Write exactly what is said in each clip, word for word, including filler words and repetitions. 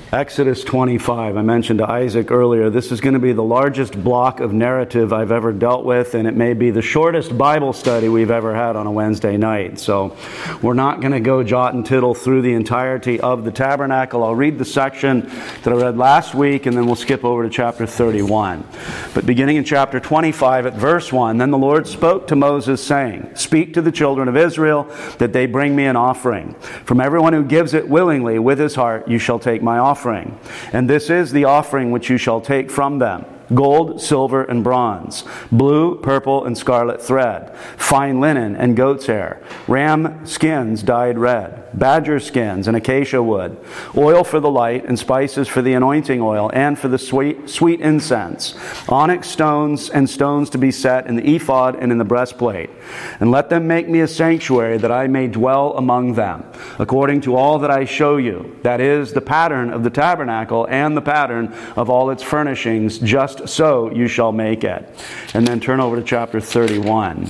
Exodus twenty-five. I mentioned to Isaac earlier, this is going to be the largest block of narrative I've ever dealt with, and it may be the shortest Bible study we've ever had on a Wednesday night. So we're not going to go jot and tittle through the entirety of the tabernacle. I'll read the section that I read last week, and then we'll skip over to chapter thirty-one. But beginning in chapter twenty-five at verse one, "Then the Lord spoke to Moses, saying, Speak to the children of Israel, that they bring me an offering. From everyone who gives it willingly with his heart, you shall take my offering. Offering. And this is the offering which you shall take from them: gold, silver, and bronze, blue, purple, and scarlet thread, fine linen and goat's hair, ram skins dyed red, badger skins and acacia wood, oil for the light, and spices for the anointing oil, and for the sweet, sweet incense, onyx stones and stones to be set in the ephod and in the breastplate. And let them make me a sanctuary, that I may dwell among them, according to all that I show you, that is, the pattern of the tabernacle and the pattern of all its furnishings, just so you shall make it." And then turn over to chapter thirty-one.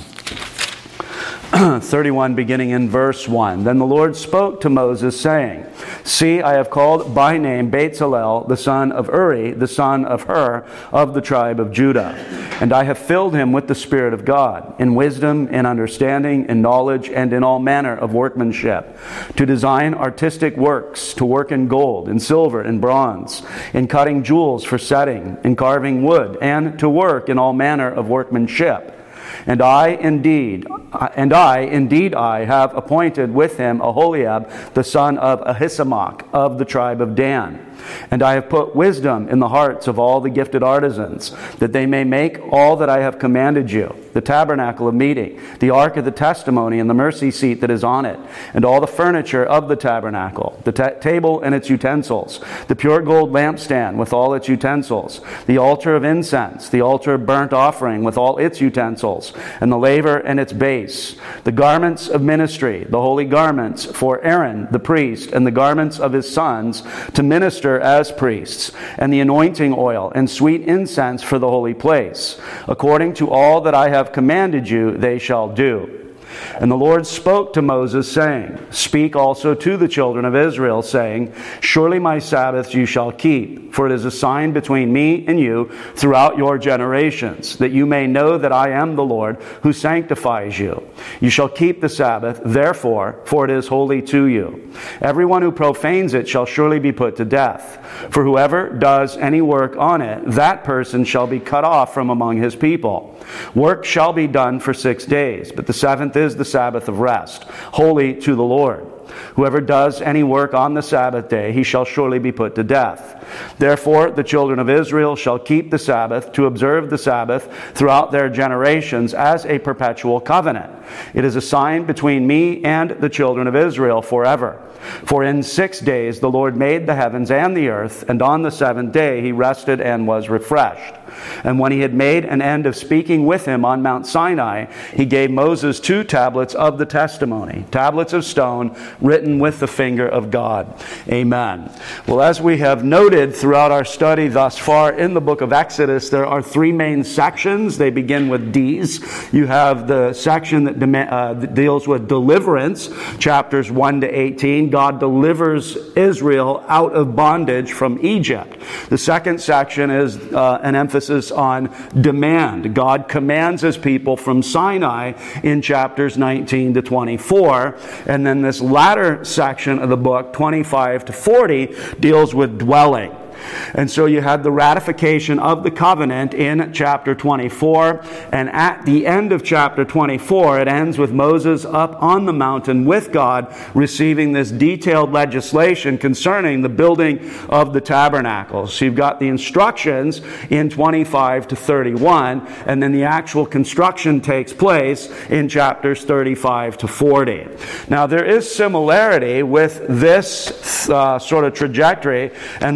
thirty-one, beginning in verse one. "Then the Lord spoke to Moses, saying, See, I have called by name Bezalel, the son of Uri, the son of Hur, of the tribe of Judah. And I have filled him with the Spirit of God, in wisdom, in understanding, in knowledge, and in all manner of workmanship, to design artistic works, to work in gold, in silver, in bronze, in cutting jewels for setting, in carving wood, and to work in all manner of workmanship. And I indeed, and I indeed I have appointed with him Aholiab, the son of Ahisamach, of the tribe of Dan. And I have put wisdom in the hearts of all the gifted artisans, that they may make all that I have commanded you: the tabernacle of meeting, the ark of the testimony, and the mercy seat that is on it, and all the furniture of the tabernacle, the ta- table and its utensils, the pure gold lampstand with all its utensils, the altar of incense, the altar of burnt offering with all its utensils, and the laver and its base, the garments of ministry, the holy garments for Aaron the priest, and the garments of his sons to minister as priests, and the anointing oil and sweet incense for the holy place. According to all that I have commanded you, they shall do. And the Lord spoke to Moses, saying, Speak also to the children of Israel, saying, Surely my Sabbaths you shall keep, for it is a sign between me and you throughout your generations, that you may know that I am the Lord who sanctifies you. You shall keep the Sabbath, therefore, for it is holy to you. Everyone who profanes it shall surely be put to death. For whoever does any work on it, that person shall be cut off from among his people. Work shall be done for six days, but the seventh is the Sabbath of rest, holy to the Lord. Whoever does any work on the Sabbath day, he shall surely be put to death. Therefore, the children of Israel shall keep the Sabbath, to observe the Sabbath throughout their generations as a perpetual covenant. It is a sign between me and the children of Israel forever. For in six days the Lord made the heavens and the earth, and on the seventh day he rested and was refreshed. And when he had made an end of speaking with him on Mount Sinai, he gave Moses two tablets of the testimony, tablets of stone written with the finger of God. Amen. Well, as we have noted throughout our study thus far in the book of Exodus, there are three main sections. They begin with D's. You have the section that uh, deals with deliverance, chapters one to eighteen. God delivers Israel out of bondage from Egypt. The second section is uh, an emphasis on demand. God commands his people from Sinai in chapters nineteen to twenty-four. And then this latter section of the book, twenty-five to forty, deals with dwelling. And so you had the ratification of the covenant in chapter twenty-four, and at the end of chapter twenty-four, it ends with Moses up on the mountain with God, receiving this detailed legislation concerning the building of the tabernacle. So you've got the instructions in twenty-five to thirty-one, and then the actual construction takes place in chapters thirty-five to forty. Now there is similarity with this uh, sort of trajectory and what we've been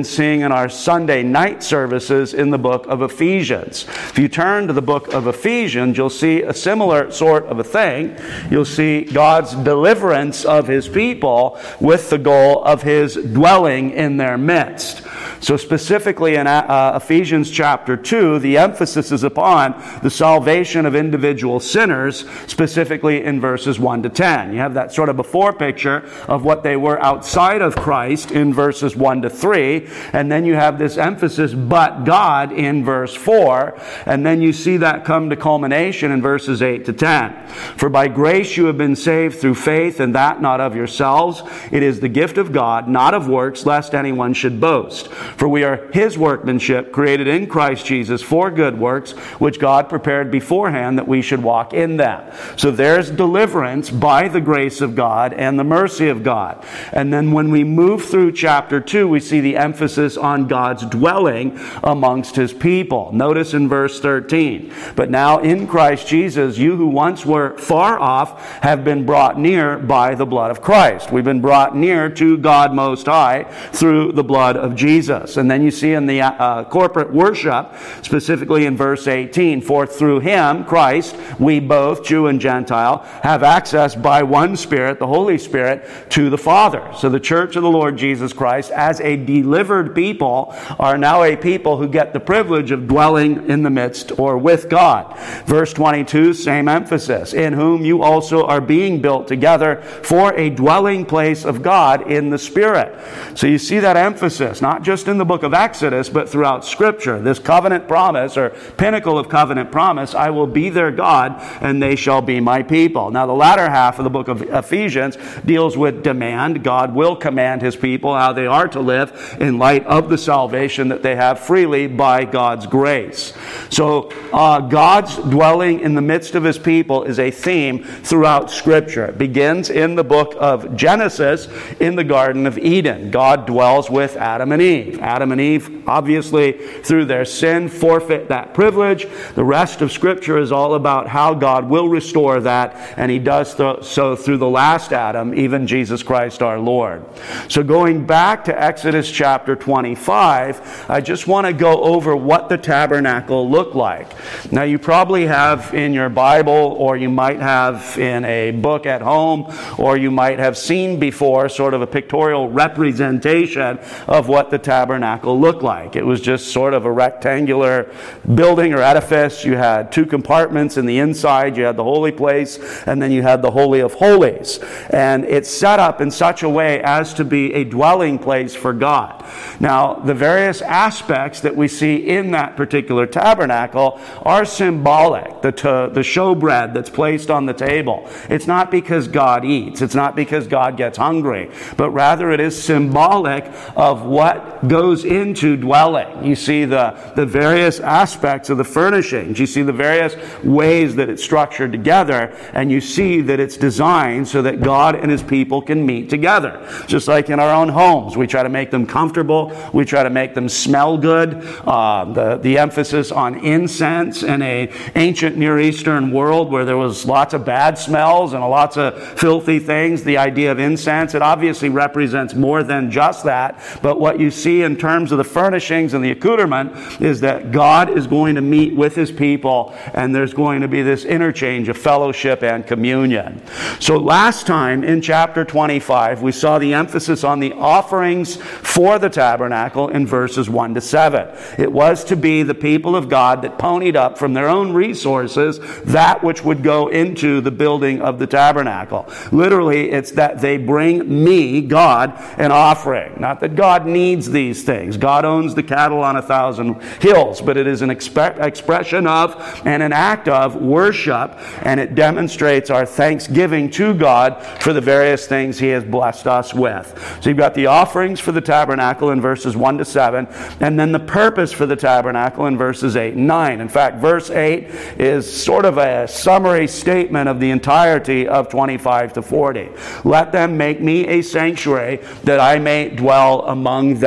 been seeing in our Sunday night services in the book of Ephesians. If you turn to the book of Ephesians, you'll see a similar sort of a thing. You'll see God's deliverance of his people with the goal of his dwelling in their midst. So specifically in uh, Ephesians chapter two, the emphasis is upon the salvation of individual sinners, specifically in verses one to ten. You have that sort of before picture of what they were outside of Christ in verses one to three, and then you have this emphasis, but God, in verse four, and then you see that come to culmination in verses eight to ten. For by grace you have been saved through faith, and that not of yourselves. It is the gift of God, not of works, lest anyone should boast. For we are his workmanship, created in Christ Jesus for good works, which God prepared beforehand that we should walk in them. So there's deliverance by the grace of God and the mercy of God. And then when we move through chapter two, we see the emphasis on God's dwelling amongst his people. Notice in verse thirteen, but now in Christ Jesus, you who once were far off have been brought near by the blood of Christ. We've been brought near to God Most High through the blood of Jesus. And then you see in the uh, corporate worship, specifically in verse eighteen, for through him, Christ, we both, Jew and Gentile, have access by one Spirit, the Holy Spirit, to the Father. So the church of the Lord Jesus Christ, as a delivered people, are now a people who get the privilege of dwelling in the midst or with God. Verse twenty-two, same emphasis, in whom you also are being built together for a dwelling place of God in the Spirit. So you see that emphasis, not just in the book of Exodus, but throughout Scripture. This covenant promise, or pinnacle of covenant promise, I will be their God, and they shall be my people. Now, the latter half of the book of Ephesians deals with demand. God will command his people how they are to live in light of the salvation that they have freely by God's grace. So, uh, God's dwelling in the midst of his people is a theme throughout Scripture. It begins in the book of Genesis in the Garden of Eden. God dwells with Adam and Eve. Adam and Eve, obviously, through their sin, forfeit that privilege. The rest of Scripture is all about how God will restore that, and he does so through the last Adam, even Jesus Christ our Lord. So going back to Exodus chapter twenty-five, I just want to go over what the tabernacle looked like. Now, you probably have in your Bible, or you might have in a book at home, or you might have seen before sort of a pictorial representation of what the tabernacle looked like. It was just sort of a rectangular building or edifice. You had two compartments in the inside. You had the holy place, and then you had the Holy of Holies. And it's set up in such a way as to be a dwelling place for God. Now, the various aspects that we see in that particular tabernacle are symbolic. The, t- the showbread that's placed on the table. It's not because God eats. It's not because God gets hungry. But rather it is symbolic of what goes into dwelling. You see the, the various aspects of the furnishings. You see the various ways that it's structured together. And you see that it's designed so that God and his people can meet together. Just like in our own homes. We try to make them comfortable. We try to make them smell good. Uh, the, the emphasis on incense in an ancient Near Eastern world where there was lots of bad smells and lots of filthy things. The idea of incense, it obviously represents more than just that. But what you see in terms of the furnishings and the accoutrement is that God is going to meet with his people, and there's going to be this interchange of fellowship and communion. So last time in chapter twenty-five, we saw the emphasis on the offerings for the tabernacle in verses one to seven. It was to be the people of God that ponied up from their own resources that which would go into the building of the tabernacle. Literally, it's that they bring me, God, an offering. Not that God needs these things. God owns the cattle on a thousand hills, but it is an exp- expression of and an act of worship, and it demonstrates our thanksgiving to God for the various things he has blessed us with. So you've got the offerings for the tabernacle in verses one to seven, and then the purpose for the tabernacle in verses eight and nine. In fact, verse eight is sort of a summary statement of the entirety of twenty-five to forty. Let them make me a sanctuary that I may dwell among them.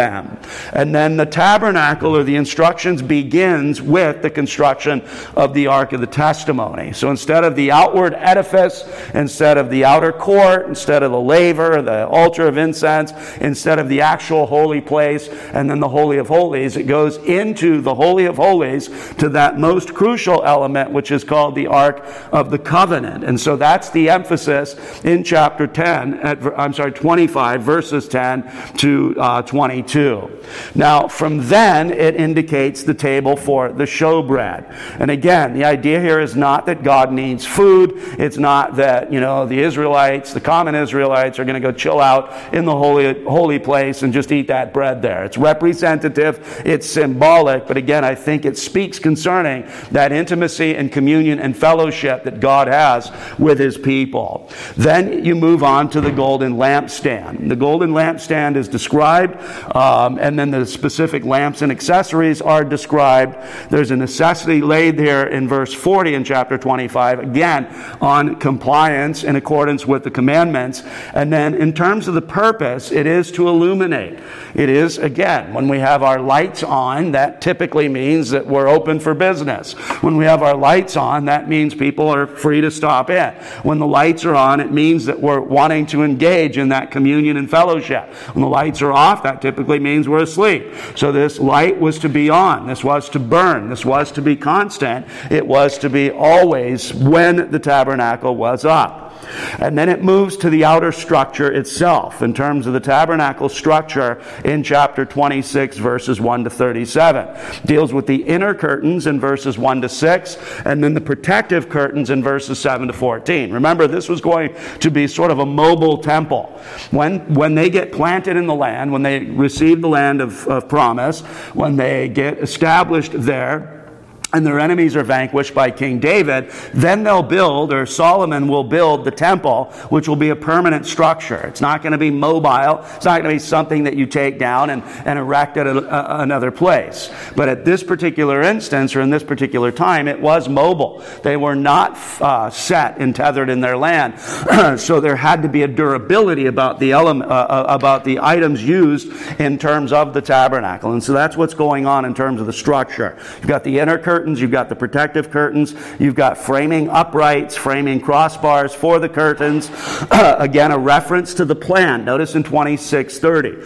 And then the tabernacle, or the instructions, begins with the construction of the Ark of the Testimony. So instead of the outward edifice, instead of the outer court, instead of the laver, the altar of incense, instead of the actual holy place, and then the Holy of Holies, it goes into the Holy of Holies to that most crucial element, which is called the Ark of the Covenant. And so that's the emphasis in chapter ten, at, I'm sorry, twenty-five, verses ten to uh, twenty-two. Now, from then, it indicates the table for the showbread. And again, the idea here is not that God needs food. It's not that, you know, the Israelites, the common Israelites, are going to go chill out in the holy, holy place and just eat that bread there. It's representative, it's symbolic, but again, I think it speaks concerning that intimacy and communion and fellowship that God has with his people. Then you move on to the golden lampstand. The golden lampstand is described, um, and then the specific lamps and accessories are described. There's a necessity laid there in verse forty in chapter twenty-five, again, on compliance in accordance with the commandments. And then in terms of the purpose, it is to illuminate. It is, again, when we have our lights on, that typically means that we're open for business. When we have our lights on, that means people are free to stop in. When the lights are on, it means that we're wanting to engage in that communion and fellowship. When the lights are off, that typically means we're asleep. So this light was to be on. This was to burn. This was to be constant. It was to be always when the tabernacle was up. And then it moves to the outer structure itself in terms of the tabernacle structure in chapter twenty-six, verses one to thirty-seven. Deals with the inner curtains in verses one to six, and then the protective curtains in verses seven to fourteen. Remember, this was going to be sort of a mobile temple. When, when they get planted in the land, when they receive the land of, of promise, when they get established there, and their enemies are vanquished by King David, then they'll build, or Solomon will build, the temple, which will be a permanent structure. It's not going to be mobile. It's not going to be something that you take down and, and erect at a, a, another place. But at this particular instance, or in this particular time, it was mobile. They were not uh, set and tethered in their land. So there had to be a durability about the element, uh, about the items used in terms of the tabernacle. And so that's what's going on in terms of the structure. You've got the inner curtain. You've got the protective curtains. You've got framing uprights, framing crossbars for the curtains. Uh, again, a reference to the plan. Notice in twenty-six thirty.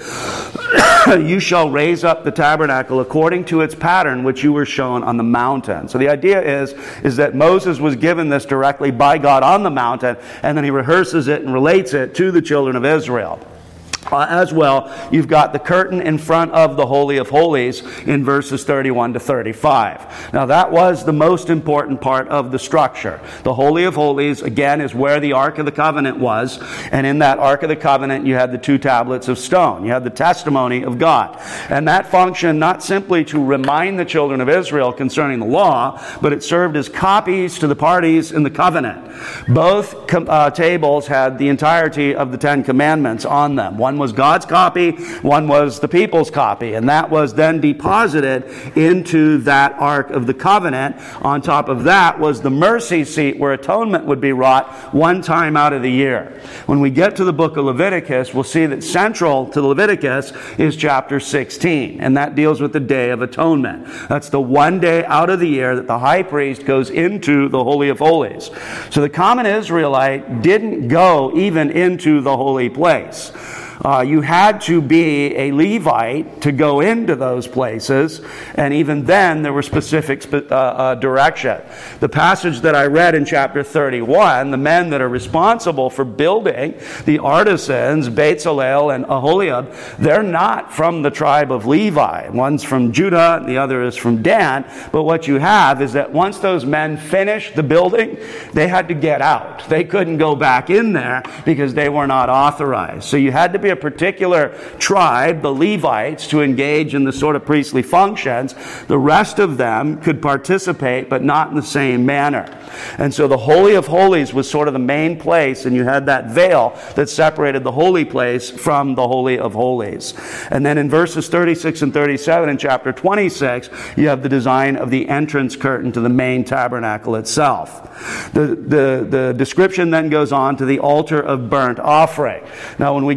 You shall raise up the tabernacle according to its pattern, which you were shown on the mountain. So the idea is, is that Moses was given this directly by God on the mountain, and then he rehearses it and relates it to the children of Israel. Uh, as well, you've got the curtain in front of the Holy of Holies in verses thirty-one to thirty-five. Now, that was the most important part of the structure. The Holy of Holies, again, is where the Ark of the Covenant was, and in that Ark of the Covenant, you had the two tablets of stone. You had the testimony of God. And that functioned not simply to remind the children of Israel concerning the law, but it served as copies to the parties in the covenant. Both uh, tables had the entirety of the Ten Commandments on them. One was God's copy, one was the people's copy, and that was then deposited into that Ark of the Covenant. On top of that was the mercy seat where atonement would be wrought one time out of the year. When we get to the book of Leviticus, we'll see that central to Leviticus is chapter sixteen, and that deals with the Day of Atonement. That's the one day out of the year that the high priest goes into the Holy of Holies. So the common Israelite didn't go even into the holy place. Uh, you had to be a Levite to go into those places, and even then there were specific uh, uh, direction. The passage that I read in chapter thirty-one, the men that are responsible for building, the artisans, Bezalel and Aholiab, they're not from the tribe of Levi. One's from Judah, and the other is from Dan. But what you have is that once those men finished the building, they had to get out. They couldn't go back in there because they were not authorized. So you had to be a particular tribe, the Levites, to engage in the sort of priestly functions. The rest of them could participate, but not in the same manner. And so the Holy of Holies was sort of the main place, and you had that veil that separated the holy place from the Holy of Holies. And then in verses thirty-six and thirty-seven in chapter twenty-six, you have the design of the entrance curtain to the main tabernacle itself. The, the, the description then goes on to the altar of burnt offering. Now when we get to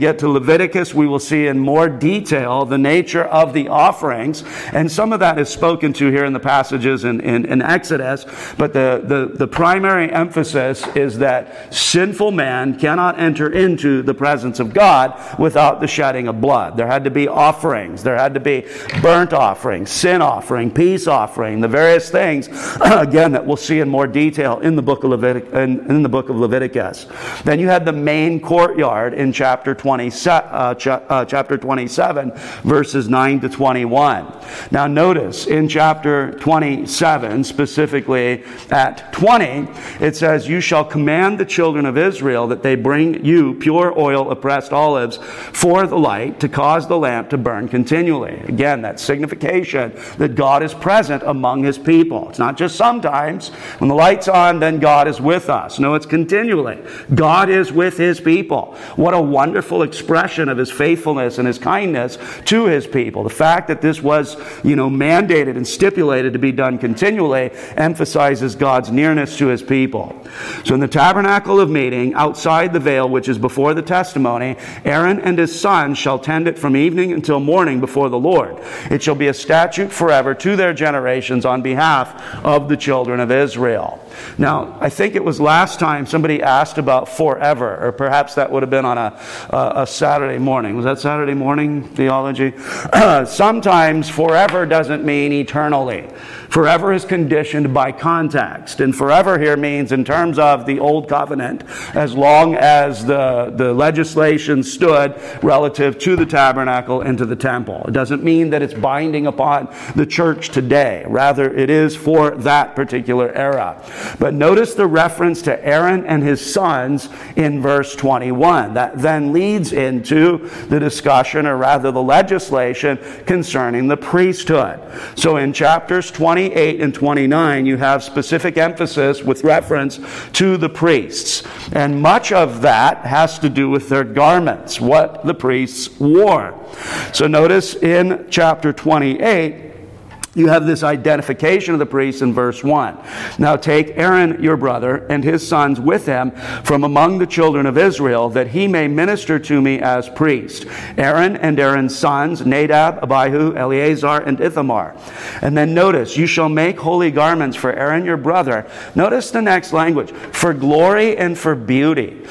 Leviticus, we will see in more detail the nature of the offerings, and some of that is spoken to here in the passages in, in, in Exodus, but the, the, the primary emphasis is that sinful man cannot enter into the presence of God without the shedding of blood. There had to be offerings. There had to be burnt offering, sin offering, peace offering, the various things, again, that we'll see in more detail in the book of Levitic, in, in the book of Leviticus. Then you had the main courtyard in chapter twenty, uh, ch- uh, chapter twenty-seven, verses nine to twenty-one. Now notice in chapter twenty-seven, specifically at twenty, it says, "You shall command the children of Israel that they bring you pure oil of pressed olives for the light, to cause the lamp to burn continually." Again, that signification that God is present among his people. It's not just sometimes. When the light's on, then God is with us. No, it's continually. God is with his people. What a wonderful expression of his faithfulness and his kindness to his people. The fact that this was, you know, mandated and stipulated to be done continually emphasizes God's nearness to his people. So in the tabernacle of meeting, outside the veil, which is before the testimony, Aaron and his sons shall tend it from evening until morning before the Lord. It shall be a statute forever to their generations on behalf of the children of Israel. Now, I think it was last time somebody asked about forever, or perhaps that would have been on a, a, a Saturday morning. Was that Saturday morning theology? Sometimes forever doesn't mean eternally. Forever is conditioned by context. And forever here means in terms of the Old Covenant, as long as the, the legislation stood relative to the tabernacle and to the temple. It doesn't mean that it's binding upon the church today. Rather, it is for that particular era. But notice the reference to Aaron and his sons in verse twenty-one. That then leads into the discussion, or rather the legislation, concerning the priesthood. So in chapters twenty-eight and twenty-nine, you have specific emphasis with reference to the priests. And much of that has to do with their garments, what the priests wore. So notice in chapter twenty-eight, you have this identification of the priests in verse one. "Now take Aaron your brother and his sons with him from among the children of Israel, that he may minister to me as priest. Aaron and Aaron's sons, Nadab, Abihu, Eleazar, and Ithamar." And then notice, "You shall make holy garments for Aaron your brother." Notice the next language. "For glory and for beauty."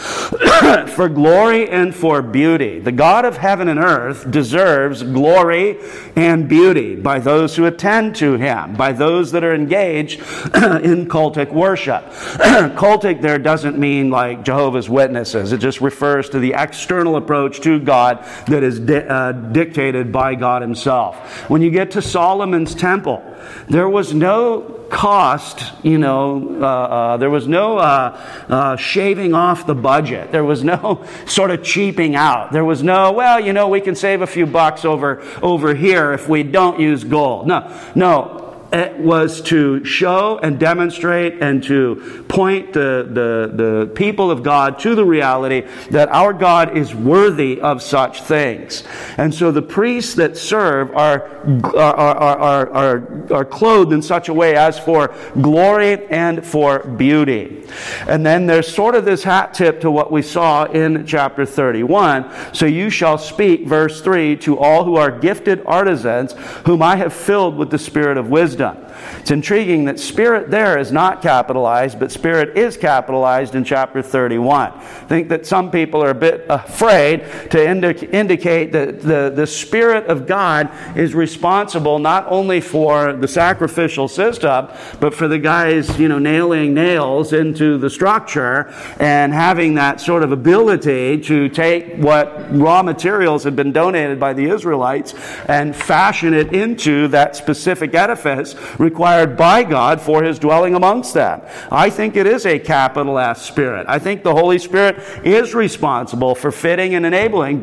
For glory and for beauty. The God of heaven and earth deserves glory and beauty by those who attend to him, by those that are engaged in cultic worship. Cultic there doesn't mean like Jehovah's Witnesses. It just refers to the external approach to God that is di- uh, dictated by God himself. When you get to Solomon's temple, there was no cost, you know, uh, uh, there was no uh, uh, shaving off the budget. There was no sort of cheaping out. There was no, well, you know, we can save a few bucks over, over here if we don't use gold. No, no. It was to show and demonstrate and to point the, the, the people of God to the reality that our God is worthy of such things. And so the priests that serve are, are, are, are, are, are clothed in such a way as for glory and for beauty. And then there's sort of this hat tip to what we saw in chapter thirty-one. "So you shall speak," verse three, "to all who are gifted artisans, whom I have filled with the spirit of wisdom." It's intriguing that spirit there is not capitalized, but spirit is capitalized in chapter thirty-one. I think that some people are a bit afraid to indi- indicate that the, the Spirit of God is responsible not only for the sacrificial system, but for the guys, you know, nailing nails into the structure and having that sort of ability to take what raw materials had been donated by the Israelites and fashion it into that specific edifice required by God for his dwelling amongst them. I think it is a capital S Spirit. I think the Holy Spirit is responsible for fitting and enabling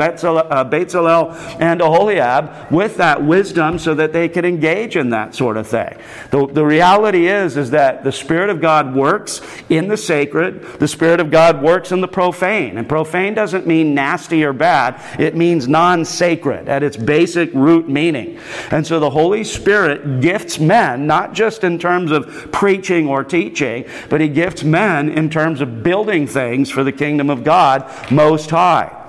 Bezalel and Aholiab with that wisdom so that they could engage in that sort of thing. The, the reality is, is that the Spirit of God works in the sacred. The Spirit of God works in the profane. And profane doesn't mean nasty or bad. It means non-sacred at its basic root meaning. And so the Holy Spirit gifts men, not just in terms of preaching or teaching, but he gifts men in terms of building things for the kingdom of God Most High.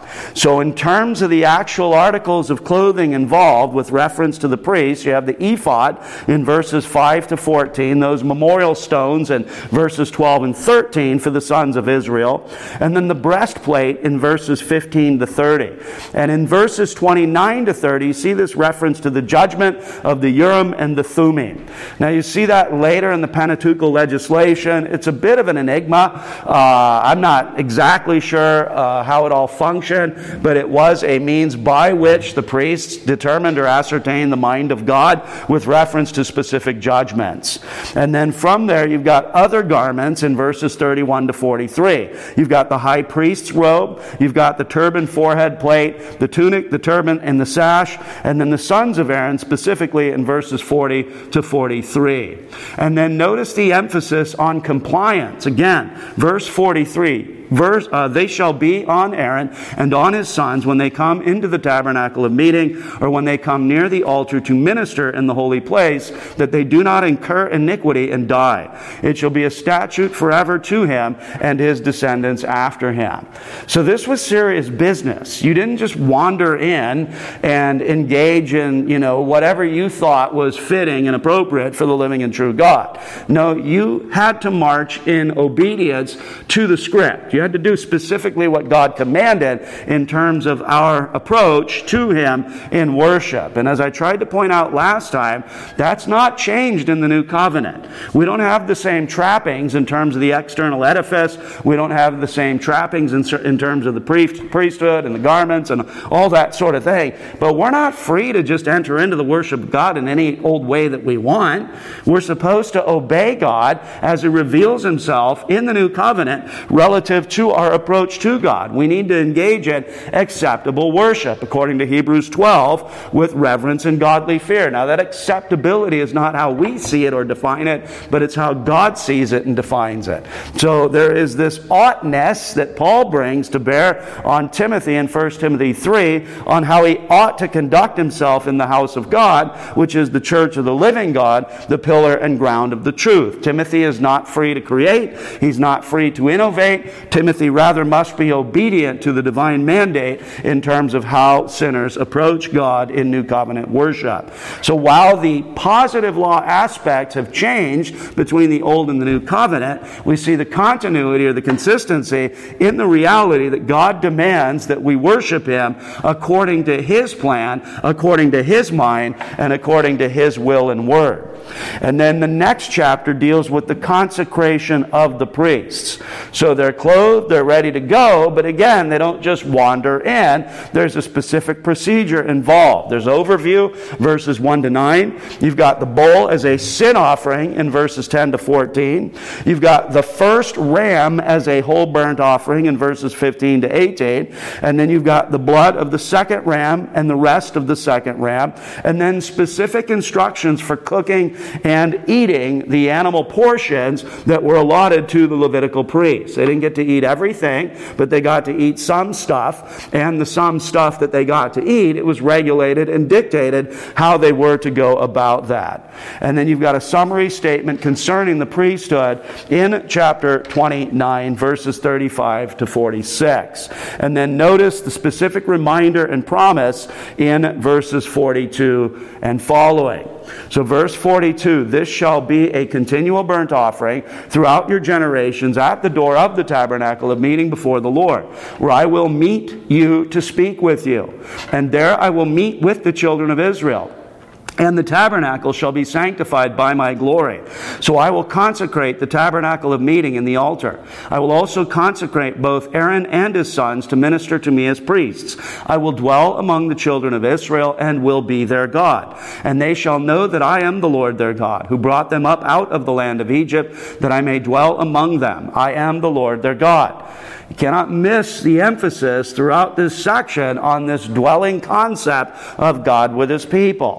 So in terms of the actual articles of clothing involved with reference to the priests, you have the ephod in verses five to fourteen, those memorial stones in verses twelve and thirteen for the sons of Israel, and then the breastplate in verses fifteen to thirty. And in verses twenty-nine to thirty, you see this reference to the judgment of the Urim and the Thummim. Now you see that later in the Pentateuchal legislation. It's a bit of an enigma. Uh, I'm not exactly sure uh, how it all functioned, but it was a means by which the priests determined or ascertained the mind of God with reference to specific judgments. And then from there, you've got other garments in verses thirty-one to forty-three. You've got the high priest's robe, you've got the turban, forehead plate, the tunic, the turban, and the sash, and then the sons of Aaron specifically in verses forty to forty-three. And then notice the emphasis on compliance. Again, verse forty-three. Verse, uh, they shall be on Aaron and on his sons when they come into the tabernacle of meeting, or when they come near the altar to minister in the holy place, that they do not incur iniquity and die. It shall be a statute forever to him and his descendants after him. So this was serious business. You didn't just wander in and engage in, you know, whatever you thought was fitting and appropriate for the living and true God. No, you had to march in obedience to the script. You had to do specifically what God commanded in terms of our approach to him in worship. And as I tried to point out last time, that's not changed in the new covenant. We don't have the same trappings in terms of the external edifice. We don't have the same trappings in, in terms of the priest, priesthood and the garments and all that sort of thing. But we're not free to just enter into the worship of God in any old way that we want. We're supposed to obey God as he reveals himself in the new covenant relative to our approach to God. We need to engage in acceptable worship, according to Hebrews twelve, with reverence and godly fear. Now, that acceptability is not how we see it or define it, but it's how God sees it and defines it. So there is this oughtness that Paul brings to bear on Timothy in First Timothy three on how he ought to conduct himself in the house of God, which is the church of the living God, the pillar and ground of the truth. Timothy is not free to create. He's not free to innovate. Timothy rather must be obedient to the divine mandate in terms of how sinners approach God in New Covenant worship. So while the positive law aspects have changed between the Old and the New Covenant, we see the continuity or the consistency in the reality that God demands that we worship him according to his plan, according to his mind, and according to his will and word. And then the next chapter deals with the consecration of the priests. So they're clothed, they're ready to go, but again, they don't just wander in. There's a specific procedure involved. There's overview, verses one to nine. You've got the bull as a sin offering in verses ten to fourteen. You've got the first ram as a whole burnt offering in verses fifteen to eighteen. And then you've got the blood of the second ram and the rest of the second ram. And then specific instructions for cooking and eating the animal portions that were allotted to the Levitical priests. They didn't get to eat everything, but they got to eat some stuff, and the some stuff that they got to eat, it was regulated and dictated how they were to go about that. And then you've got a summary statement concerning the priesthood in chapter twenty-nine, verses thirty-five to forty-six. And then notice the specific reminder and promise in verses forty-two and following. So verse forty-two, this shall be a continual burnt offering throughout your generations at the door of the tabernacle of meeting before the Lord, where I will meet you to speak with you. And there I will meet with the children of Israel. And the tabernacle shall be sanctified by my glory. So I will consecrate the tabernacle of meeting and the altar. I will also consecrate both Aaron and his sons to minister to me as priests. I will dwell among the children of Israel and will be their God. And they shall know that I am the Lord their God, who brought them up out of the land of Egypt, that I may dwell among them. I am the Lord their God. You cannot miss the emphasis throughout this section on this dwelling concept of God with his people, which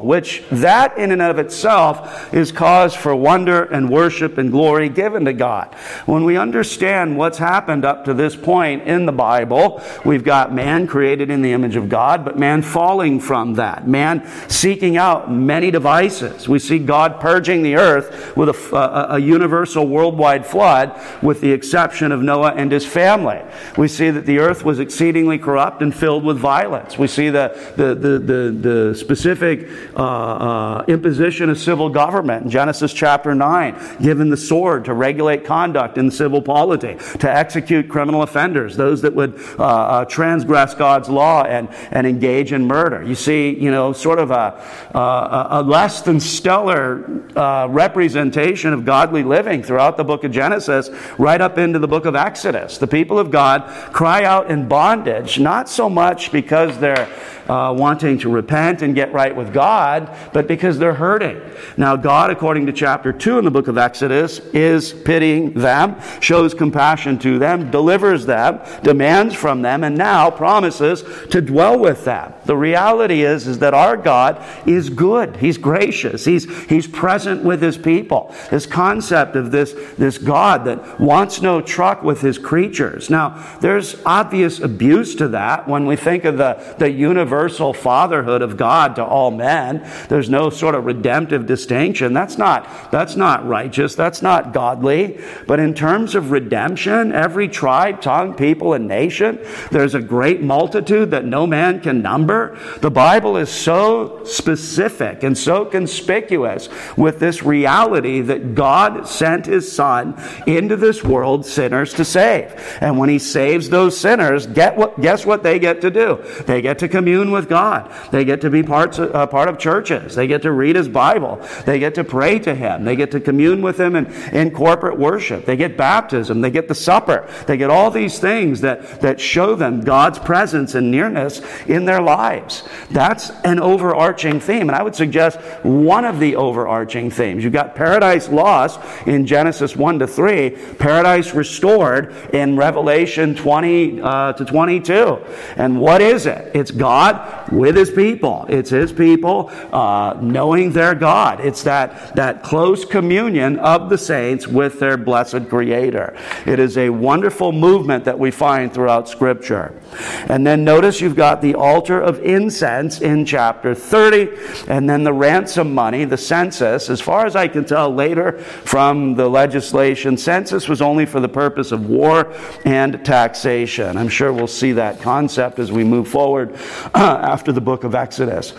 That in and of itself is cause for wonder and worship and glory given to God. When we understand what's happened up to this point in the Bible, we've got man created in the image of God, but man falling from that. Man seeking out many devices. We see God purging the earth with a, a, a universal worldwide flood, with the exception of Noah and his family. We see that the earth was exceedingly corrupt and filled with violence. We see the, the, the, the, the specific uh, uh, imposition of civil government in Genesis chapter nine, given the sword to regulate conduct in civil polity, to execute criminal offenders, those that would uh, uh, transgress God's law and, and engage in murder. You see, you know, sort of a, uh, a less than stellar uh, representation of godly living throughout the book of Genesis, right up into the book of Exodus. The people of God cry out in bondage, not so much because they're uh, wanting to repent and get right with God, but because they're hurting. Now, God, according to chapter two in the book of Exodus, is pitying them, shows compassion to them, delivers them, demands from them, and now promises to dwell with them. The reality is, is that our God is good. He's gracious. He's, he's present with His people. This concept of this, this God that wants no truck with His creatures. Now, there's obvious abuse to that when we think of the, the universal fatherhood of God to all men. There's no sort of redemptive distinction. That's not, that's not righteous. That's not godly. But in terms of redemption, every tribe, tongue, people, and nation, there's a great multitude that no man can number. The Bible is so specific and so conspicuous with this reality that God sent His Son into this world, sinners to save. And when He saves those sinners, get what, guess what they get to do? They get to commune with God. They get to be parts of, uh, part of churches. They get to read His Bible. They get to pray to Him. They get to commune with Him in, in corporate worship. They get baptism. They get the supper. They get all these things that, that show them God's presence and nearness in their lives. That's an overarching theme. And I would suggest one of the overarching themes. You've got paradise lost in Genesis one to three, paradise restored in Revelation twenty uh, to twenty-two. And what is it? It's God with His people. It's His people uh, knowing their God. It's that, that close communion of the saints with their blessed Creator. It is a wonderful movement that we find throughout Scripture. And then notice you've got the altar of incense in chapter thirty, and then the ransom money, the census. As far as I can tell later from the legislation, census was only for the purpose of war and taxation. I'm sure we'll see that concept as we move forward uh, after the book of Exodus.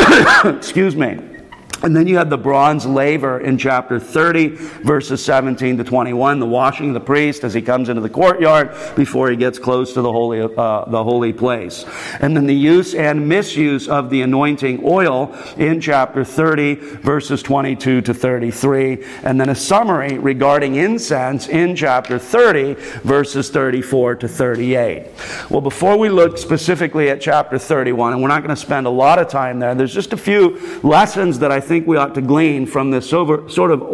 Excuse me. And then you have the bronze laver in chapter thirty, verses seventeen to twenty-one, the washing of the priest as he comes into the courtyard before he gets close to the holy, uh, the holy place. And then the use and misuse of the anointing oil in chapter thirty, verses twenty-two to thirty-three. And then a summary regarding incense in chapter thirty, verses thirty-four to thirty-eight. Well, before we look specifically at chapter thirty-one, and we're not going to spend a lot of time there, there's just a few lessons that I think we ought to glean from this over, sort of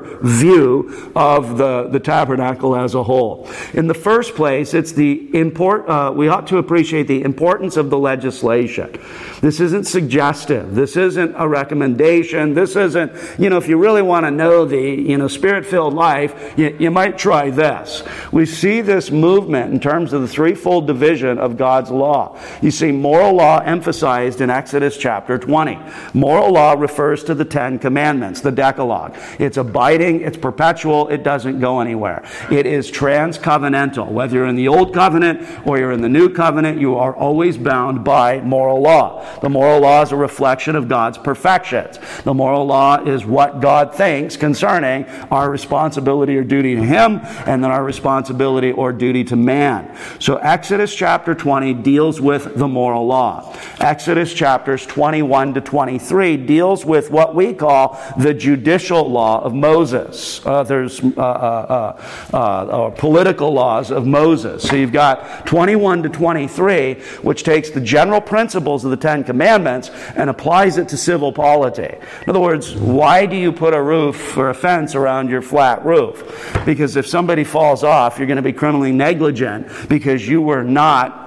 overview of the, the tabernacle as a whole. In the first place, it's the import. Uh, we ought to appreciate the importance of the legislation. This isn't suggestive. This isn't a recommendation. This isn't, you know, if you really want to know the, you know, spirit-filled life, you, you might try this. We see this movement in terms of the threefold division of God's law. You see moral law emphasized in Exodus chapter twenty. Moral law refers to the Ten Commandments, the Decalogue. It's abiding, it's perpetual, it doesn't go anywhere. It is trans-covenantal. Whether you're in the Old Covenant or you're in the New Covenant, you are always bound by moral law. The moral law is a reflection of God's perfections. The moral law is what God thinks concerning our responsibility or duty to Him, and then our responsibility or duty to man. So Exodus chapter twenty deals with the moral law. Exodus chapters twenty-one to twenty-three deals with what we call the judicial law of Moses. Uh, there's uh, uh, uh, uh, political laws of Moses. So you've got twenty-one to twenty-three, which takes the general principles of the Ten Commandments and applies it to civil polity. In other words, why do you put a roof or a fence around your flat roof? Because if somebody falls off, you're going to be criminally negligent because you were not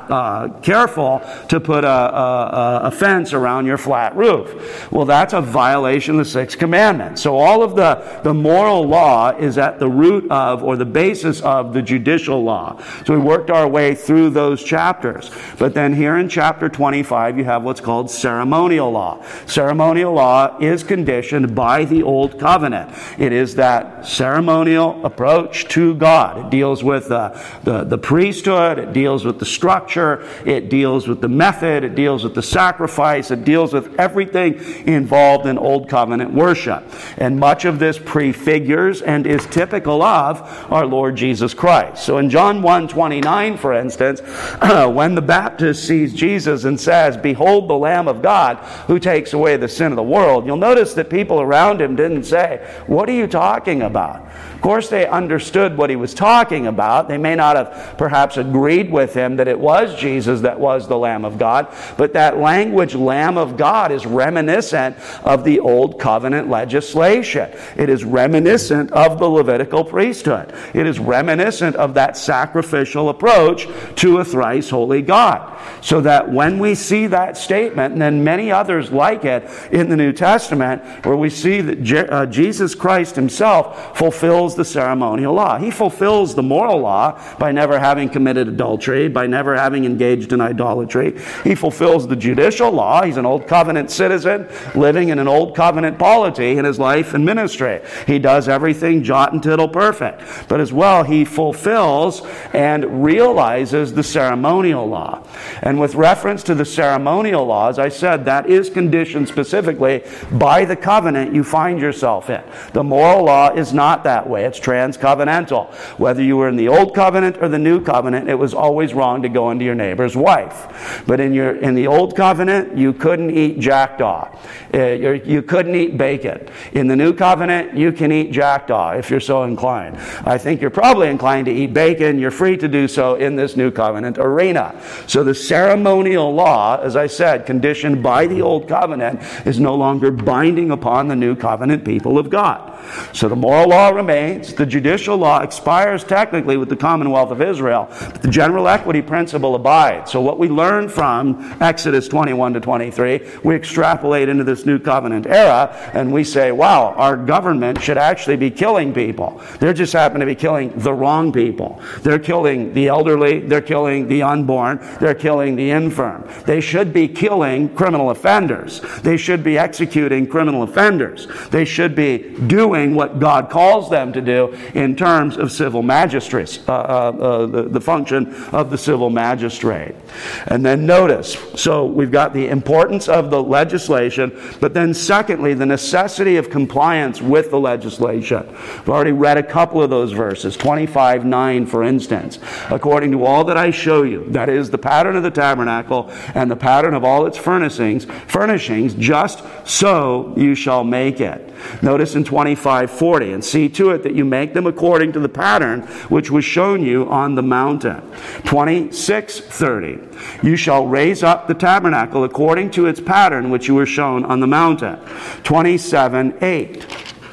uh, careful to put a, a, a fence around your flat roof. Well, that's a violation of the sixth commandment. So all of the, the moral law is at the root of, or the basis of, the judicial law. So we worked our way through those chapters. But then here in chapter twenty-five, you have what's called ceremonial law. Ceremonial law is conditioned by the Old Covenant. It is that ceremonial approach to God. It deals with uh, the, the priesthood. It deals with the structure. It deals with the method. It deals with the sacrifice. It deals with everything involved in Old Covenant worship. And much of this prefigures and is typical of our Lord Jesus Christ. So in John one twenty-nine, for instance, when the Baptist sees Jesus and says, "Behold the Lamb of God who takes away the sin of the world," you'll notice that people around him didn't say, "What are you talking about?" Of course, they understood what he was talking about. They may not have perhaps agreed with him that it was Jesus that was the Lamb of God, but that language, Lamb of God, is reminiscent of the Old Covenant legislation. It is reminiscent of the Levitical priesthood. It is reminiscent of that sacrificial approach to a thrice holy God. So that when we see that statement, and then many others like it in the New Testament, where we see that Je- uh, Jesus Christ himself fulfills the ceremonial law. He fulfills the moral law by never having committed adultery, by never having engaged in idolatry. He fulfills the judicial law. He's an Old Covenant citizen living in an Old Covenant polity in his life and ministry. He does everything jot and tittle perfect. But as well, he fulfills and realizes the ceremonial law. And with reference to the ceremonial law, as I said, that is conditioned specifically by the covenant you find yourself in. The moral law is not that way. It's trans-covenantal. Whether you were in the Old Covenant or the New Covenant, it was always wrong to go into your neighbor's wife. But in your in the Old Covenant, you couldn't eat jackdaw. Uh, you couldn't eat bacon. In the New Covenant, you can eat jackdaw if you're so inclined. I think you're probably inclined to eat bacon. You're free to do so in this New Covenant arena. So the ceremonial law, as I said, conditioned by the Old Covenant, is no longer binding upon the New Covenant people of God. So the moral law remains. The judicial law expires technically with the Commonwealth of Israel, but the general equity principle abides. So what we learn from Exodus twenty-one to twenty-three, we extrapolate into this New Covenant era, and we say, wow, our government should actually be killing people. They're just happen to be killing the wrong people. They're killing the elderly. They're killing the unborn. They're killing the infirm. They should be killing criminal offenders. They should be executing criminal offenders. They should be doing what God calls them to do in terms of civil magistracy, uh, uh, uh, the, the function of the civil magistrate. And then notice, so we've got the importance of the legislation, but then secondly, the necessity of compliance with the legislation. We've already read a couple of those verses, twenty-five nine for instance. According to all that I show you, that is the pattern of the tabernacle and the pattern of all its furnishings, furnishings, just so you shall make it. Notice in twenty-five forty, and see to it that you make them according to the pattern which was shown you on the mountain. twenty-six thirty, you shall raise up the tabernacle according to its pattern which you were shown on the mountain. twenty-seven eight.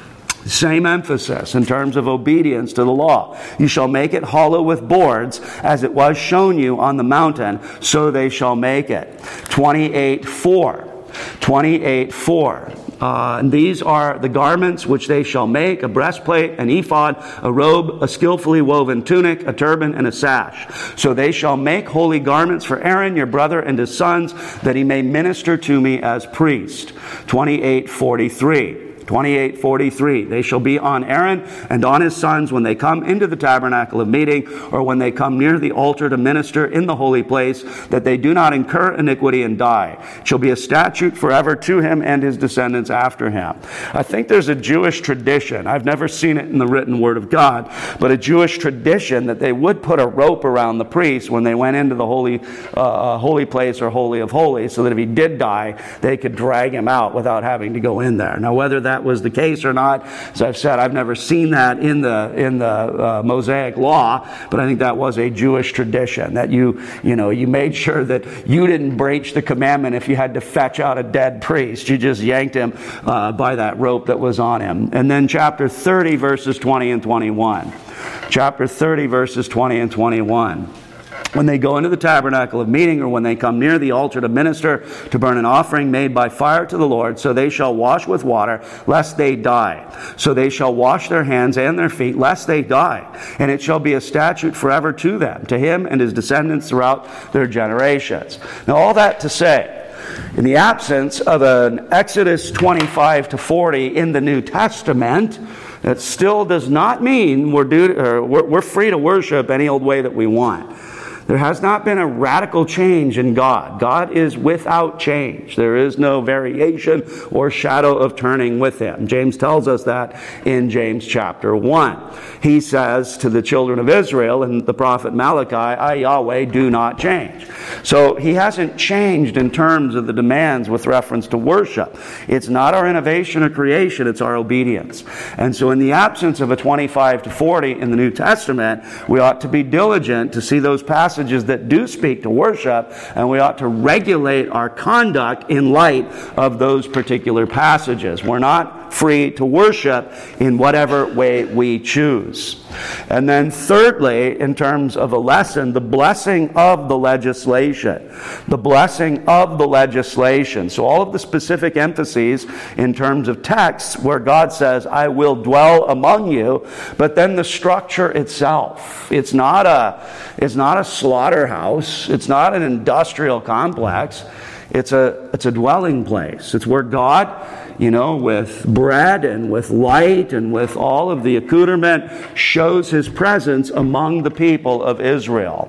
Same emphasis in terms of obedience to the law. You shall make it hollow with boards, as it was shown you on the mountain, so they shall make it. twenty-eight four. twenty-eight four. Uh, and these are the garments which they shall make: a breastplate, an ephod, a robe, a skillfully woven tunic, a turban, and a sash. So they shall make holy garments for Aaron, your brother, and his sons, that he may minister to me as priest. twenty-eight forty-three. twenty-eight forty-three. They shall be on Aaron and on his sons when they come into the tabernacle of meeting, or when they come near the altar to minister in the holy place, that they do not incur iniquity and die. It shall be a statute forever to him and his descendants after him. I think there's a Jewish tradition. I've never seen it in the written word of God, but a Jewish tradition that they would put a rope around the priest when they went into the holy, uh, holy place or holy of holies, so that if he did die, they could drag him out without having to go in there. Now, whether that was the case or not, as I've said, I've never seen that in the in the uh, Mosaic law, but I think that was a Jewish tradition, that you you know you made sure that you didn't breach the commandment if you had to fetch out a dead priest. You just yanked him uh, by that rope that was on him. And then chapter thirty, verses twenty and twenty-one. Chapter thirty, verses twenty and twenty-one. when they go into the tabernacle of meeting, or when they come near the altar to minister, to burn an offering made by fire to the Lord. So they shall wash with water, lest they die. So they shall wash their hands and their feet, lest they die. And it shall be a statute forever to them, to him and his descendants throughout their generations. Now all that to say, in the absence of an Exodus twenty-five to forty in the New Testament, that still does not mean we're, due to, or we're, we're free to worship any old way that we want. There has not been a radical change in God. God is without change. There is no variation or shadow of turning with him. James tells us that in James chapter one. He says to the children of Israel and the prophet Malachi, I, Yahweh, do not change. So he hasn't changed in terms of the demands with reference to worship. It's not our innovation or creation, it's our obedience. And so in the absence of a twenty-five to forty in the New Testament, we ought to be diligent to see those passages that do speak to worship, and we ought to regulate our conduct in light of those particular passages. We're not free to worship in whatever way we choose. And then thirdly, in terms of a lesson, the blessing of the legislation. The blessing of the legislation. So all of the specific emphases in terms of texts where God says, I will dwell among you, but then the structure itself. It's not a, it's not a slaughterhouse. It's not an industrial complex. It's a, it's a dwelling place. It's where God, you know, with bread and with light and with all of the accoutrement, shows his presence among the people of Israel.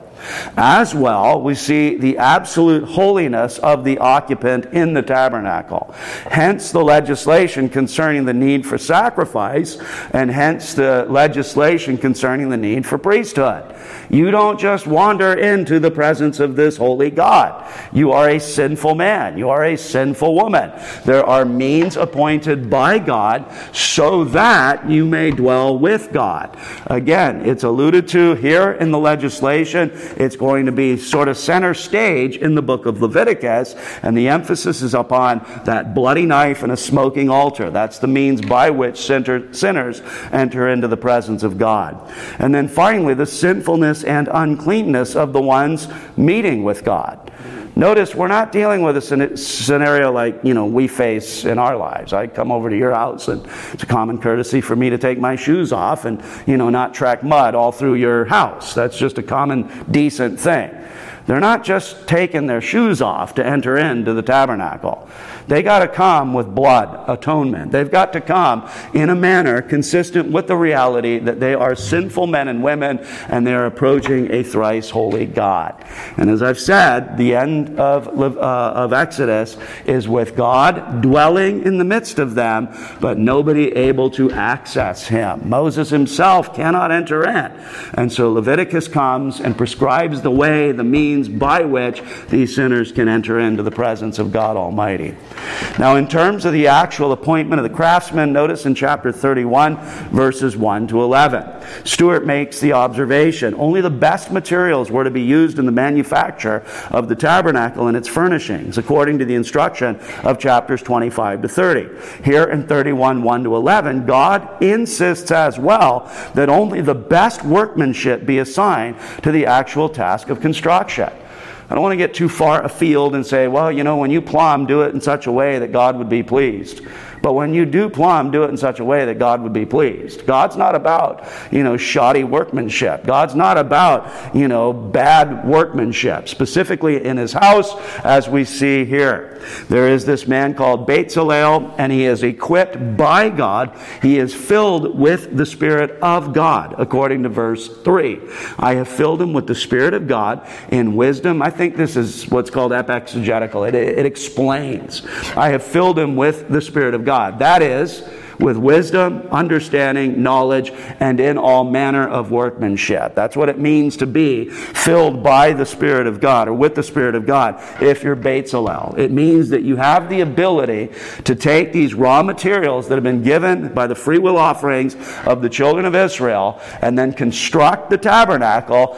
As well, we see the absolute holiness of the occupant in the tabernacle. Hence the legislation concerning the need for sacrifice, and hence the legislation concerning the need for priesthood. You don't just wander into the presence of this holy God. You are a sinful man. You are a sinful woman. There are means appointed by God so that you may dwell with God. Again, it's alluded to here in the legislation. It's going to be sort of center stage in the book of Leviticus, and the emphasis is upon that bloody knife and a smoking altar. That's the means by which sinners enter into the presence of God. And then finally, the sinfulness and uncleanness of the ones meeting with God. Notice we're not dealing with a scenario like, you know, we face in our lives. I come over to your house and it's a common courtesy for me to take my shoes off and, you know, not track mud all through your house. That's just a common, decent thing. They're not just taking their shoes off to enter into the tabernacle. They got to come with blood atonement. They've got to come in a manner consistent with the reality that they are sinful men and women, and they're approaching a thrice holy God. And as I've said, the end of, uh, of Exodus is with God dwelling in the midst of them, but nobody able to access him. Moses himself cannot enter in. And so Leviticus comes and prescribes the way, the means by which these sinners can enter into the presence of God Almighty. Now, in terms of the actual appointment of the craftsmen, notice in chapter thirty-one, verses one to eleven. Stuart makes the observation, only the best materials were to be used in the manufacture of the tabernacle and its furnishings, according to the instruction of chapters twenty-five to thirty. Here in thirty-one, one to eleven, God insists as well that only the best workmanship be assigned to the actual task of construction. I don't want to get too far afield and say, well, you know, when you plumb, do it in such a way that God would be pleased. But when you do plumb, do it in such a way that God would be pleased. God's not about, you know, shoddy workmanship. God's not about, you know, bad workmanship. Specifically in his house, as we see here. There is this man called Bezalel, and he is equipped by God. He is filled with the Spirit of God, according to verse three. I have filled him with the Spirit of God in wisdom. I think this is what's called epexegetical. It, it explains. I have filled him with the Spirit of God. That is, with wisdom, understanding, knowledge, and in all manner of workmanship. That's what it means to be filled by the Spirit of God, or with the Spirit of God, if you're Bezalel. It means that you have the ability to take these raw materials that have been given by the free will offerings of the children of Israel, and then construct the tabernacle,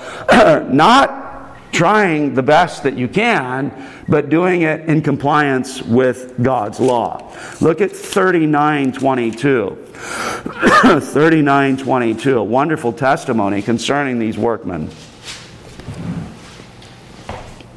not trying the best that you can, but doing it in compliance with God's law. Look at thirty-nine twenty-two. thirty-nine twenty-two, a wonderful testimony concerning these workmen.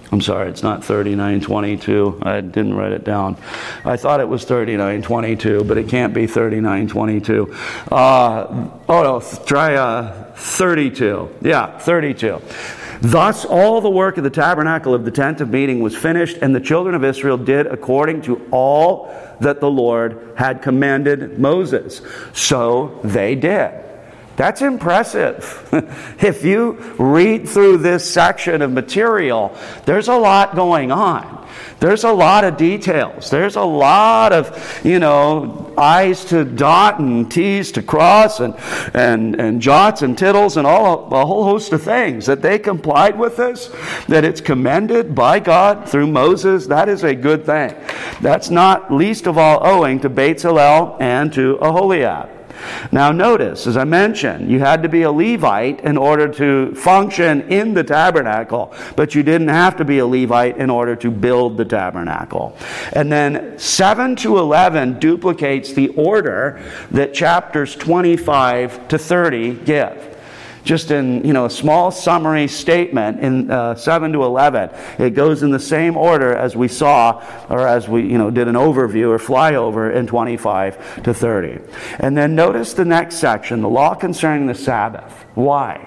I'm sorry, it's not thirty-nine twenty-two. I didn't write it down. I thought it was thirty-nine twenty-two, but it can't be thirty-nine twenty-two. Uh, oh no, try uh, thirty-two. Yeah, thirty-two. Thus all the work of the tabernacle of the tent of meeting was finished, and the children of Israel did according to all that the Lord had commanded Moses. So they did. That's impressive. If you read through this section of material, there's a lot going on. There's a lot of details. There's a lot of, you know, I's to dot and T's to cross and, and, and jots and tittles and all a whole host of things. That they complied with this, that it's commended by God through Moses, that is a good thing. That's not least of all owing to Bezalel and to Aholiab. Now notice, as I mentioned, you had to be a Levite in order to function in the tabernacle, but you didn't have to be a Levite in order to build the tabernacle. And then seven to eleven duplicates the order that chapters twenty-five to thirty give. Just in, you know, a small summary statement in uh, seven to eleven. It goes in the same order as we saw, or as we, you know, did an overview or flyover in twenty-five to thirty. And then notice the next section, the law concerning the Sabbath. Why?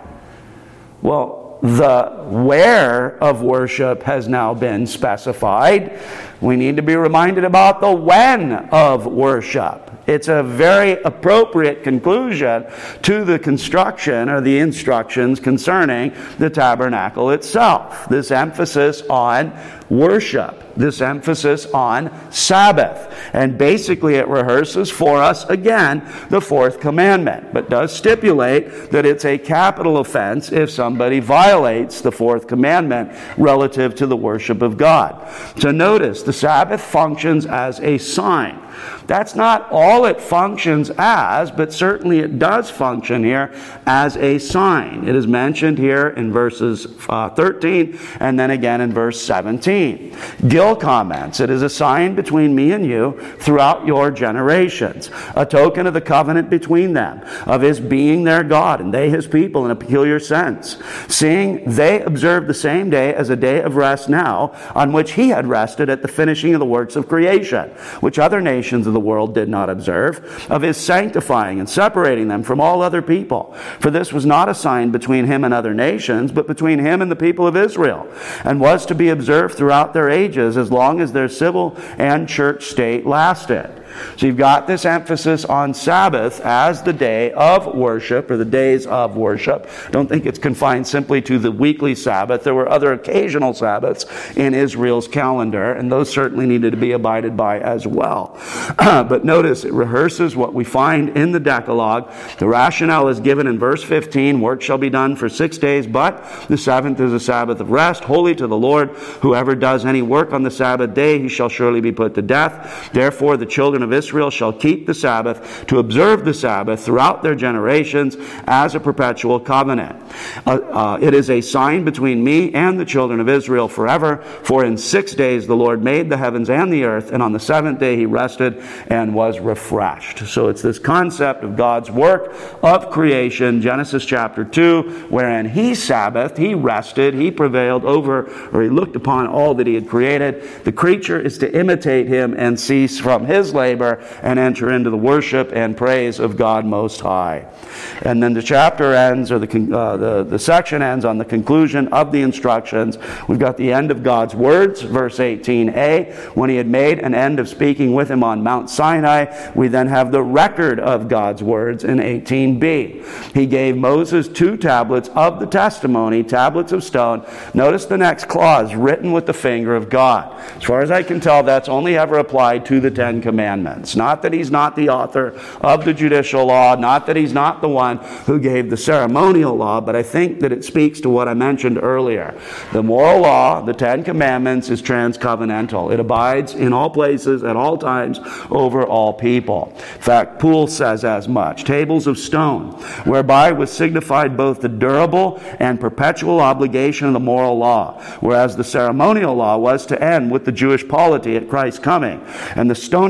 Well, the where of worship has now been specified. We need to be reminded about the when of worship. It's a very appropriate conclusion to the construction or the instructions concerning the tabernacle itself. This emphasis on worship. This emphasis on Sabbath. And basically it rehearses for us again the fourth commandment, but does stipulate that it's a capital offense if somebody violates the fourth commandment relative to the worship of God. So notice the Sabbath functions as a sign. That's not all it functions as, but certainly it does function here as a sign. It is mentioned here in verses uh, thirteen and then again in verse seventeen. Gill comments, it is a sign between me and you throughout your generations, a token of the covenant between them, of his being their God and they his people in a peculiar sense, seeing they observe the same day as a day of rest now, on which he had rested at the finishing of the works of creation, which other nations of the world did not observe, of his sanctifying and separating them from all other people. For this was not a sign between him and other nations, but between him and the people of Israel, and was to be observed throughout their ages as long as their civil and church state lasted. So you've got this emphasis on Sabbath as the day of worship, or the days of worship. Don't think it's confined simply to the weekly Sabbath. There were other occasional Sabbaths in Israel's calendar, and those certainly needed to be abided by as well. But notice, it rehearses what we find in the Decalogue. The rationale is given in verse fifteen, work shall be done for six days, but the seventh is a Sabbath of rest, holy to the Lord. Whoever does any work on the Sabbath day, he shall surely be put to death. Therefore the children of Israel shall keep the Sabbath, to observe the Sabbath throughout their generations as a perpetual covenant. Uh, uh, it is a sign between me and the children of Israel forever, for in six days the Lord made the heavens and the earth, and on the seventh day he rested and was refreshed. So it's this concept of God's work of creation, Genesis chapter two, wherein he Sabbathed, he rested, he prevailed over, or he looked upon all that he had created. The creature is to imitate him and cease from his labor and enter into the worship and praise of God Most High. And then the chapter ends, or the, uh, the, the section ends on the conclusion of the instructions. We've got the end of God's words, verse eighteen a. When he had made an end of speaking with him on Mount Sinai, we then have the record of God's words in eighteen b. He gave Moses two tablets of the testimony, tablets of stone. Notice the next clause, written with the finger of God. As far as I can tell, that's only ever applied to the Ten Commandments. Not that he's not the author of the judicial law, not that he's not the one who gave the ceremonial law, but I think that it speaks to what I mentioned earlier. The moral law, the Ten Commandments, is transcovenantal. It abides in all places, at all times, over all people. In fact, Poole says as much. Tables of stone, whereby was signified both the durable and perpetual obligation of the moral law, whereas the ceremonial law was to end with the Jewish polity at Christ's coming, and the stoniness of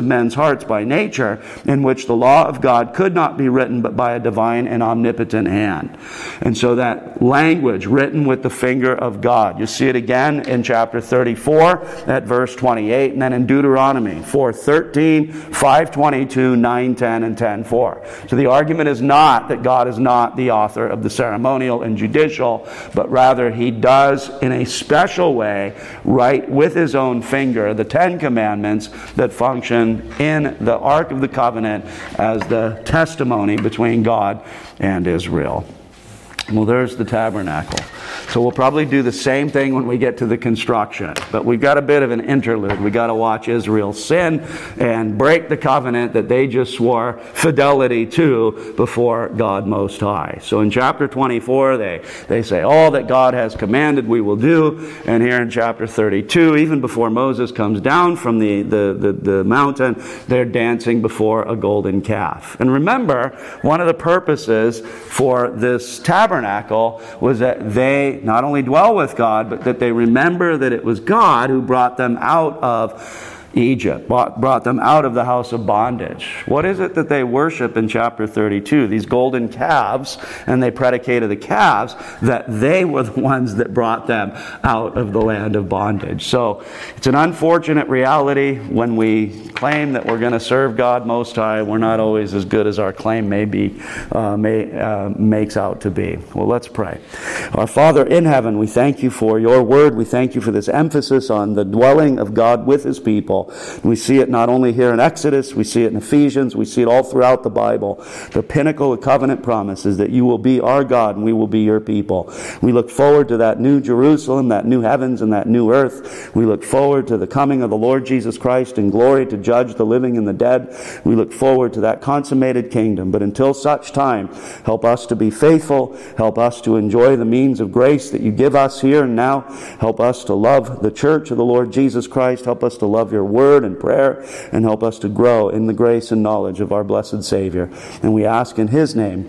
men's hearts by nature, in which the law of God could not be written but by a divine and omnipotent hand. And so that language, written with the finger of God, you see it again in chapter thirty-four at verse twenty-eight, and then in Deuteronomy four thirteen, five twenty-two, nine ten, and ten four. So the argument is not that God is not the author of the ceremonial and judicial, but rather he does in a special way write with his own finger the Ten Commandments that function in the Ark of the Covenant as the testimony between God and Israel. Well, there's the tabernacle. So we'll probably do the same thing when we get to the construction. But we've got a bit of an interlude. We've got to watch Israel sin and break the covenant that they just swore fidelity to before God Most High. So in chapter twenty-four, they, they say, all that God has commanded we will do. And here in chapter thirty-two, even before Moses comes down from the, the, the, the mountain, they're dancing before a golden calf. And remember, one of the purposes for this tabernacle was that they not only dwell with God, but that they remember that it was God who brought them out of Egypt, brought them out of the house of bondage. What is it that they worship in chapter thirty-two? These golden calves, and they predicated the calves that they were the ones that brought them out of the land of bondage. So it's an unfortunate reality when we claim that we're going to serve God Most High. We're not always as good as our claim may be, uh, may, uh, makes out to be. Well, let's pray. Our Father in heaven, we thank you for your word. We thank you for this emphasis on the dwelling of God with his people. We see it not only here in Exodus, we see it in Ephesians, we see it all throughout the Bible. The pinnacle of covenant promise is that you will be our God and we will be your people. We look forward to that new Jerusalem, that new heavens and that new earth. We look forward to the coming of the Lord Jesus Christ in glory to judge the living and the dead. We look forward to that consummated kingdom. But until such time, help us to be faithful. Help us to enjoy the means of grace that you give us here and now. Help us to love the church of the Lord Jesus Christ. Help us to love your word and prayer, and help us to grow in the grace and knowledge of our blessed Savior. And we ask in his name